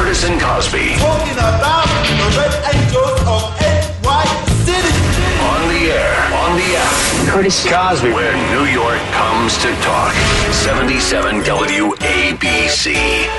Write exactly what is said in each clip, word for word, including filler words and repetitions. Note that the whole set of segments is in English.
Curtis and Cosby. Talking about the Red Angels of N Y City. On the air, on the app. Curtis Cosby, where New York comes to talk. seventy-seven W A B C.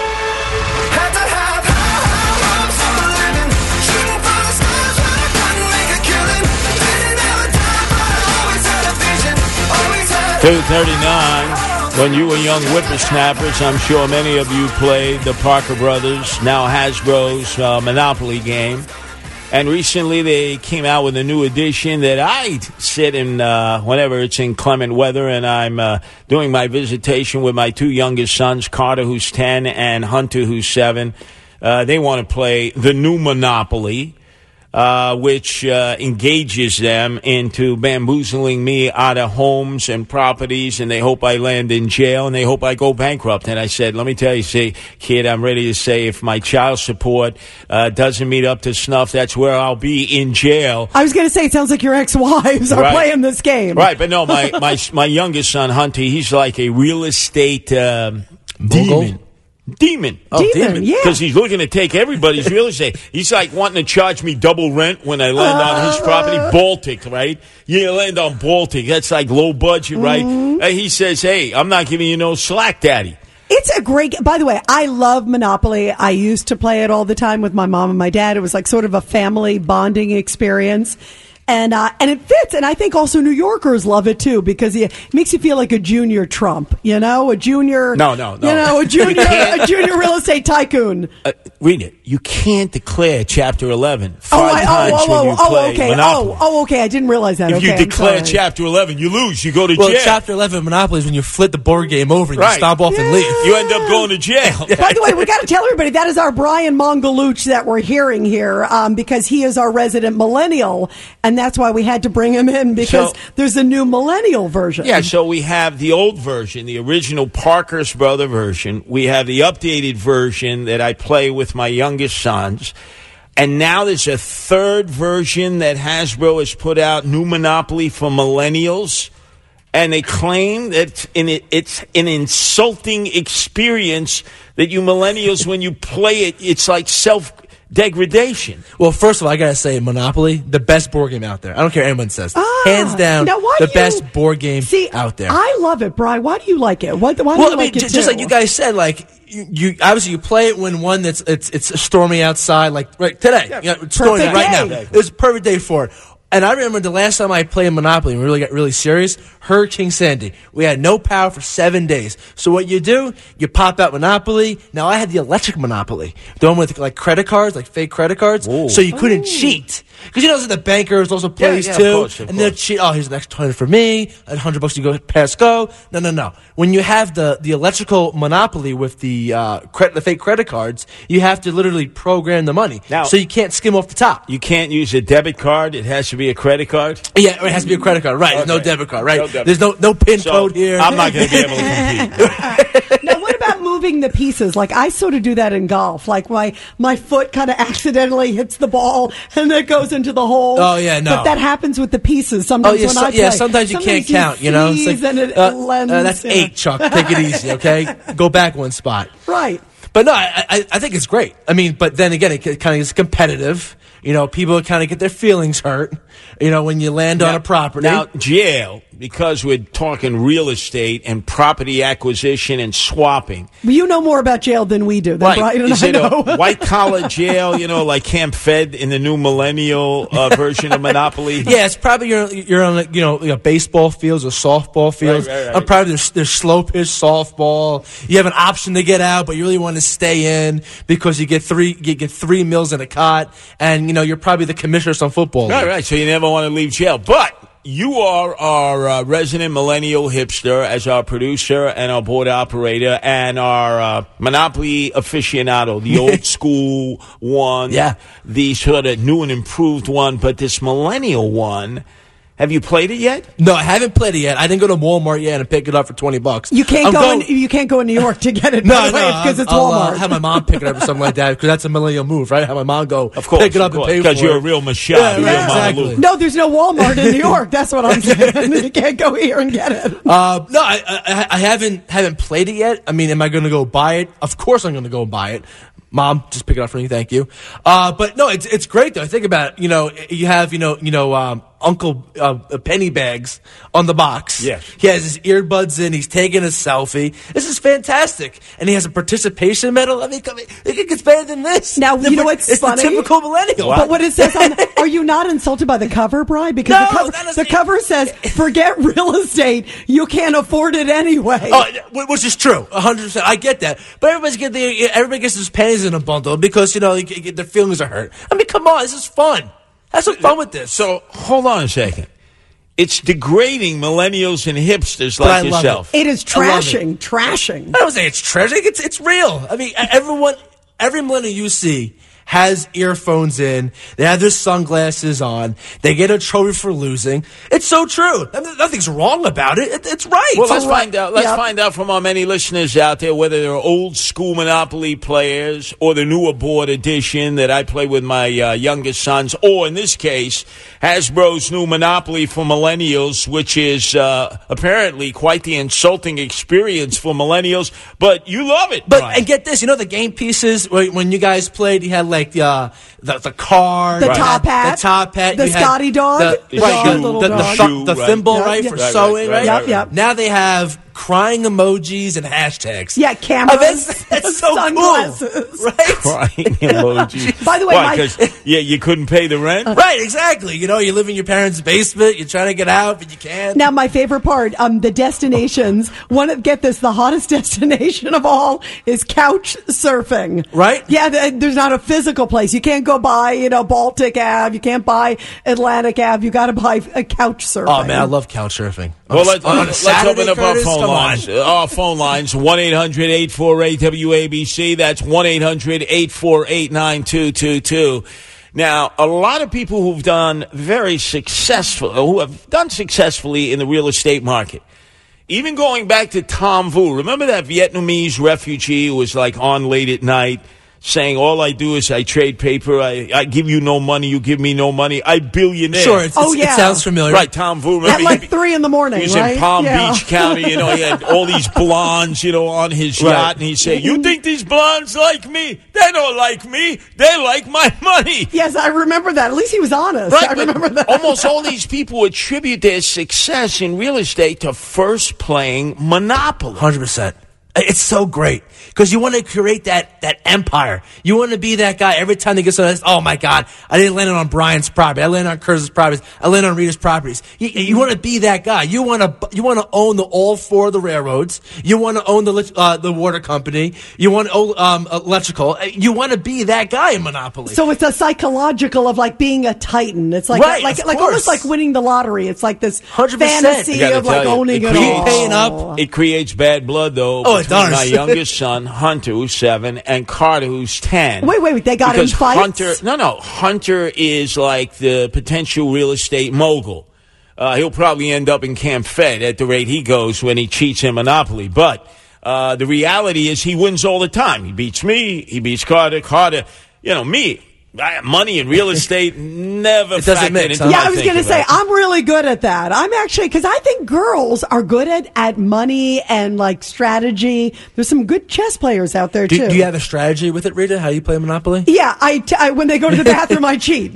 Had to have high hopes for a living. Shooting for the stars when I couldn't make a killing. Didn't have a time, but I always had a vision. Always had two thirty-nine. When you were young whippersnappers, I'm sure many of you played the Parker Brothers, now Hasbro's uh, Monopoly game. And recently they came out with a new edition that I sit in uh, whenever it's inclement weather, and I'm uh, doing my visitation with my two youngest sons, Carter, who's ten, and Hunter, who's seven. Uh, they want to play the new Monopoly, uh, which uh, engages them into bamboozling me out of homes and properties, and they hope I land in jail, and they hope I go bankrupt. And I said, let me tell you, say, kid, I'm ready to say if my child support uh, doesn't meet up to snuff, that's where I'll be, in jail. I was going to say, it sounds like your ex-wives are Right. playing this game. Right, but no, my, my, my youngest son, Hunter, he's like a real estate um, demon. Demon. Oh, demon, yeah. Because he's looking to take everybody's real estate. He's like wanting to charge me double rent when I land uh, on his property. Baltic, right? You land on Baltic. That's like low budget, right? Mm-hmm. Uh, he says, hey, I'm not giving you no slack, Daddy. It's a great, by the way, I love Monopoly. I used to play it all the time with my mom and my dad. It was like sort of a family bonding experience. And uh, and it fits, and I think also New Yorkers love it too, because it makes you feel like a junior Trump, you know, a junior, no, no, no, you know, a junior, a junior real estate tycoon. Uh, read it. You can't declare Chapter eleven Oh, five I, times oh, oh, when you oh, play okay. Monopoly. Oh, oh, okay. I didn't realize that. If okay, you I'm declare sorry. Chapter eleven, you lose. You go to Well, jail. Chapter eleven of Monopoly is when you flip the board game over and Right. you stomp off Yeah. and leave. You end up going to jail. By the way, we got to tell everybody that is our Brian Mongaluch that we're hearing here, um, because he is our resident millennial, and that's why we had to bring him in, because So- there's a new millennial version. Yeah, so we have the old version, the original Parker's Brother version. We have the updated version that I play with my youngest sons. And now there's a third version that Hasbro has put out, New Monopoly for Millennials. And they claim that in it, it's an insulting experience that you millennials, when you play it, it's like self-degradation. Well, first of all, I gotta say, Monopoly, the best board game out there. I don't care what anyone says. Ah, Hands down, now why the do you- best board game See, out there. I love it, Brian. Why do you like it? Why, why do well, you I mean, like it j- just too? like you guys said, like you, you obviously you play it when one that's it's it's stormy outside, like right today. Yeah, you know, it's stormy perfect right day. now. It's a perfect day for it. And I remember the last time I played Monopoly and we really got really serious, Hurricane Sandy. We had no power for seven days. So what you do, you pop out Monopoly. Now I had the electric Monopoly, the one with like credit cards, like fake credit cards, Ooh. so you couldn't cheat. Because you know, the bankers also plays yeah, of too, course, of and they'll course. cheat. Oh, here's an extra twenty for me, a hundred bucks to go pass go. No, no, no. When you have the the electrical Monopoly with the uh, credit, the fake credit cards, you have to literally program the money, Now- so you can't skim off the top. You can't use a debit card. It has to be a credit card. Yeah, it has to be a credit card, right? There's no Okay. debit card, right? No debit. There's no no pin So code here. I'm not going to be able to compete. Now, what about moving the pieces? Like, I sort of do that in golf. Like, my, my foot kind of accidentally hits the ball and then it goes into the hole. Oh, yeah, no. But that happens with the pieces Oh sometimes yeah, when so- I play. yeah. Sometimes you can't count. You know, It's seize like, and it uh, lends, uh, that's yeah. eight, Chuck. Take it easy, okay? Go back one spot. Right. But no, I, I, I think it's great. I mean, but then again, it kind of is competitive. You know, people kind of get their feelings hurt. You know, when you land on a property. Now, jail, because we're talking real estate and property acquisition and swapping. Well, you know more about jail than we do. Than Brian and Is I it know. a white-collar jail, you know, like Camp Fed in the new millennial uh, version of Monopoly? Yeah, it's probably you're you're on like, you know, you know baseball fields or softball fields. Right, right, right. Uh, probably there's there's slow pitch softball. You have an option to get out, but you really want to stay in because you get three you get three meals in a cot, and you know you're probably the commissioner of some football. Right, league. right. So you never want to leave jail. But you are our uh, resident millennial hipster as our producer and our board operator and our uh, Monopoly aficionado, the old school one, Yeah. the sort of new and improved one. But this millennial one, have you played it yet? No, I haven't played it yet. I didn't go to Walmart yet and pick it up for twenty bucks. You can't I'm go. going- in, you can't go in New York to get it. No, by the no, way, because it's I'll, Walmart. Uh, have my mom pick it up or something like that because that's a millennial move, right? Have my mom go Of course, pick it up of course, and pay for it. because you're a real Michelle, Yeah, a real right, Mama exactly. Lou. no, there's no Walmart in New York. That's what I'm saying. You can't go here and get it. Uh, no, I, I, I haven't haven't played it yet. I mean, am I going to go buy it? Of course, I'm going to go buy it. Mom, just pick it up for me, thank you. Uh, but no, it's it's great though. Think about it. You know, you have you know you know um, Uncle uh, Penny Bags on the box. Yes. He has his earbuds in. He's taking a selfie. This is fantastic, and he has a participation medal. I mean, come on, it gets better than this. Now, The- you know what's it's funny? the typical millennial. But what it says on, are you not insulted by the cover, Brian? Because No, the cover, that is- the cover says, "Forget real estate, you can't afford it anyway." Oh, which is true, a hundred percent. I get that, but everybody's get the, everybody gets his panties in a bundle because you know you get- their feelings are hurt. I mean, come on, this is fun. Have some fun with this. So hold on a second. It's degrading millennials and hipsters But I like love yourself. It is I love trashing, trashing. I don't say it's treasure. It's it's real. I mean, everyone, every millennial you see has earphones in. They have their sunglasses on. They get a trophy for losing. It's so true. I mean, nothing's wrong about it. it it's right. Well, It's let's all right. find out. Let's Yep. find out from our many listeners out there whether they're old school Monopoly players or the newer board edition that I play with my uh, youngest sons, or in this case, Hasbro's new Monopoly for millennials, which is uh, apparently quite the insulting experience for millennials. But you love it, But Brian. and get this, you know the game pieces when when you guys played, you had like the uh, the, the card, The you top had hat, the top hat, the you had Scotty dog, the, the right, dog, the, little the, the, dog. the, Shoe, the right. thimble, Yep, right, yep. for Right, sewing, right, right. Yep, yep. Now they have crying emojis and hashtags. Yeah, cameras, I mean, that's, that's so sunglasses. cool, right? Crying emoji. By the way, Why? my- 'Cause, yeah, you couldn't pay the rent. Right, exactly. You know, you live in your parents' basement, you're trying to get out, but you can't. Now, my favorite part, um, the destinations. One of, get this, the hottest destination of all is couch surfing. Right? Yeah, th- there's not a physical place. You can't go by, you know, Baltic Ave. You can't buy Atlantic Ave. You got to buy a couch surfing. Oh man, I love couch surfing. Well, On a- let's, on a let's Saturday, open up Curtis, our phone come on. lines. Our phone lines, one eight hundred eight four eight W A B C. That's one eight hundred eight four eight nine two two two. Now, a lot of people who've done very successful, who have done successfully in the real estate market, even going back to Tom Vu. Remember that Vietnamese refugee who was like on late at night saying, all I do is I trade paper. I, I give you no money. You give me no money. I billionaire. Sure, it's, Oh, it's- yeah. it sounds familiar. Right, Tom Vu. Remember, At like he- three in the morning, he was right? in Palm Yeah. Beach County. You know, he had all these blondes, you know, on his Right. yacht. And he said, you think these blondes like me? They don't like me. They like my money. Yes, I remember that. At least he was honest. Right, I but remember that. almost all these people attribute their success in real estate to first playing Monopoly. one hundred percent. It's so great because you want to create that that empire. You want to be that guy every time they get something. Oh my God, I didn't land on Brian's property. I landed on Curtis's properties. I landed on Rita's properties. You, you want to be that guy. You want to you want to own the all four of the railroads. You want to own the lit- uh, the water company. You want to own um, electrical. You want to be that guy in Monopoly. So it's a psychological of like being a titan. It's like Right, like of like almost course. like winning the lottery. It's like this one hundred percent. fantasy I gotta of like tell you, owning it it, creates- all. Paying up. It creates bad blood, though, Oh, it between does. my youngest son, Hunter, who's seven, and Carter, who's ten. Wait, wait, wait, they got in because fights? Hunter, no, no, Hunter is like the potential real estate mogul. Uh, he'll probably end up in Camp Fed at the rate he goes when he cheats in Monopoly. But uh, the reality is he wins all the time. He beats me. He beats Carter. Carter, you know, me. I, money and real estate never It doesn't factored mix, into huh? my Yeah, I was thinking going to say, about it. I'm really good at that. I'm actually, because I think girls are good at, at money and like strategy. There's some good chess players out there, do, too. do you have a strategy with it, Rita? How you play Monopoly? Yeah, I, t- I when they go to the bathroom, I cheat.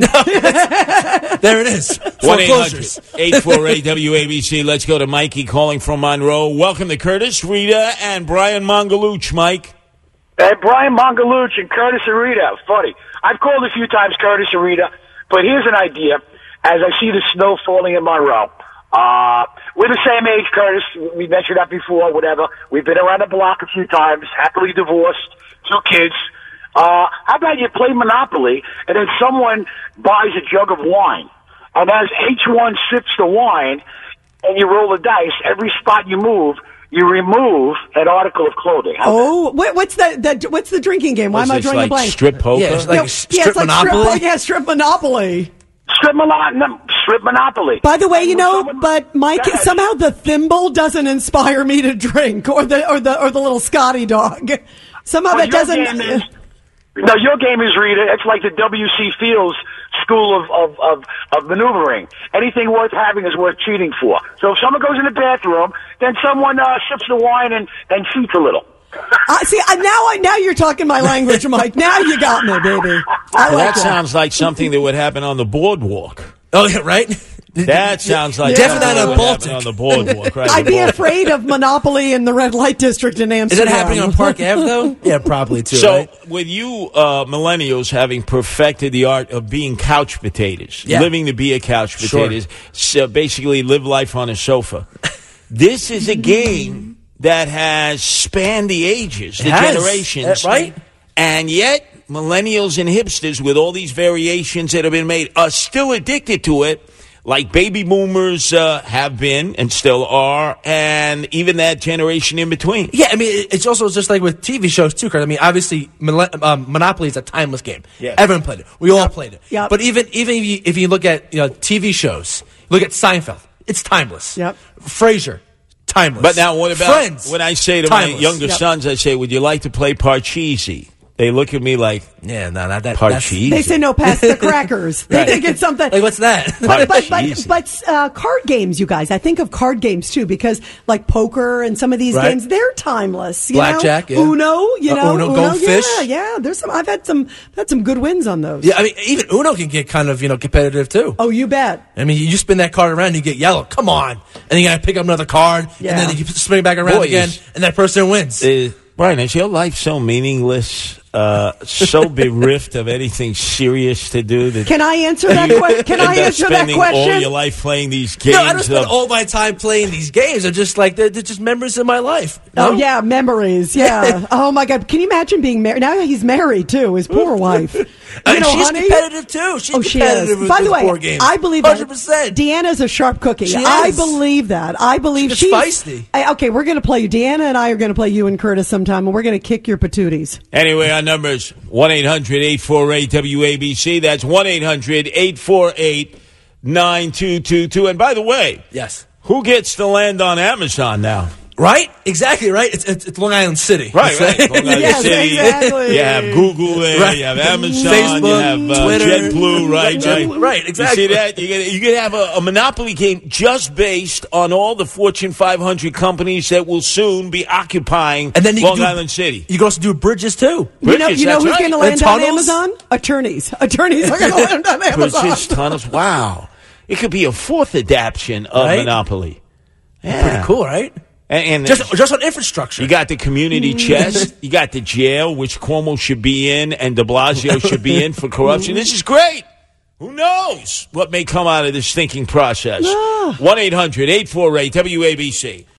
There it is. one eight Foreclosures. hundred eight four eight W A B C. Let's go to Mikey calling from Monroe. Welcome to Curtis, Rita, and Brian Mongaluch, Mike. Hey, Brian Mongaluch and Curtis and Rita. Funny. I've called a few times Curtis and Rita, but here's an idea. As I see the snow falling in Monroe, uh, we're the same age, Curtis. We mentioned that before, whatever. We've been around the block a few times, happily divorced, two kids. Uh, how about you play Monopoly, and then someone buys a jug of wine, and as each one sips the wine, and you roll the dice, every spot you move, you remove an article of clothing. How's Oh, what, what's the, the what's the drinking game? Why Was am I this drawing like a blank? strip poker? Yeah, it's like No, a s- yeah, strip it's like Monopoly. Strip, yeah, strip Monopoly. Strip, Mono- strip Monopoly. By the way, And you when know, someone- but Mike, Go ahead. somehow the thimble doesn't inspire me to drink, or the or the or the little Scotty dog. Somehow Well, that your doesn't. game is- no, your game is, Rita. It's like the W C Fields school of, of, of, of maneuvering. Anything worth having is worth cheating for. So if someone goes in the bathroom, then someone uh, sips the wine and, and cheats a little. Uh, see, uh, now I now you're talking my language, Mike. Now you got me, baby. I Well, like that sounds like something that would happen on the boardwalk. Oh, yeah, right? That sounds like Yeah. something Definitely that not would a happen Baltic. on the boardwalk. Right? I'd The be Baltic. afraid of Monopoly in the red light district in Is Amsterdam. it happening on Park Avenue, though? Yeah, probably, too, So, right? with you uh, millennials having perfected the art of being couch potatoes, Yeah. living to be a couch Sure. potatoes, so basically live life on a sofa, this is a game that has spanned the ages, the It has. generations. Uh, right? And yet, millennials and hipsters, with all these variations that have been made, are still addicted to it, like baby boomers uh, have been and still are, and even that generation in between. Yeah, I mean, it- it's also just like with T V shows, too, Kurt. I mean, obviously, Mil- um, Monopoly is a timeless game. Yeah. Everyone played it. We all played it. Yep. But even even if you, if you look at you know T V shows, look at Seinfeld, it's timeless. Yep. Frasier, timeless. But now, what about Friends? when I say to timeless. my younger Yep. sons, I say, would you like to play Parcheesi? They look at me like, Yeah, no, not that. that's- Parcheesi? They say no, pass the crackers. They Right. think it's something. Like, what's that? But but but, Parcheesi. but uh, card games, you guys. I think of card games too because like poker and some of these Right. games, they're timeless. You Blackjack, know? yeah. Uno, you Uh, know, Uno, Goldfish. Yeah, yeah. There's some. I've had some. Had some good wins on those. Yeah, I mean, even Uno can get kind of you know competitive too. Oh, you bet. I mean, you spin that card around, you get yellow. Come on, and then you got to pick up another card, Yeah. and then you spin it back around Boy, again, is- and that person wins. uh, Brian, is your life so meaningless, uh, so bereft of anything serious to do? That Can I answer that question? Can I end up answer that spending all question? your life playing these games? no, I don't spend of- all my time playing these games. They're just like they're, they're just memories of my life. Oh No? yeah, memories. Yeah. Oh my God. Can you imagine being married? Now he's married too. His poor wife. I You mean, know, she's honey? competitive too. She's Oh, she competitive is. with, By the with way, board games. I believe that. hundred percent. Deanna's a sharp cookie. She I is. believe that. I believe She's she's feisty. I- okay, we're going to play you. Deanna and I are going to play you and Curtis sometime, and we're going to kick your patooties. Anyway, our number is one eight hundred eight four eight W A B C. That's one eight hundred eight four eight nine two two two. And by the way, Yes. who gets to land on Amazon now? Right? Exactly. Right. It's it's, it's Long Island City. Right, That's right. Long Island Yes, City. exactly. You have Google there. Right. You have Amazon. Facebook, you have uh, Twitter. JetBlue. Right, Jet- right. right, exactly. You see that? You can, you can have a, a Monopoly game just based on all the Fortune five hundred companies that will soon be occupying And then you Long can do, Island City. You can also do bridges too. You know, Bridges, you know that's who's right. going to And land on tunnels? Amazon? Attorneys. Attorneys are going to land on Amazon. Bridges, tunnels. Wow. It could be a fourth adaptation of Right? Monopoly. Yeah. Pretty cool, right? And, and Just just on infrastructure. you got the community chest. You got the jail, which Cuomo should be in and de Blasio should be in for corruption. This is great. Who knows what may come out of this thinking process? one eight hundred eight four eight W A B C.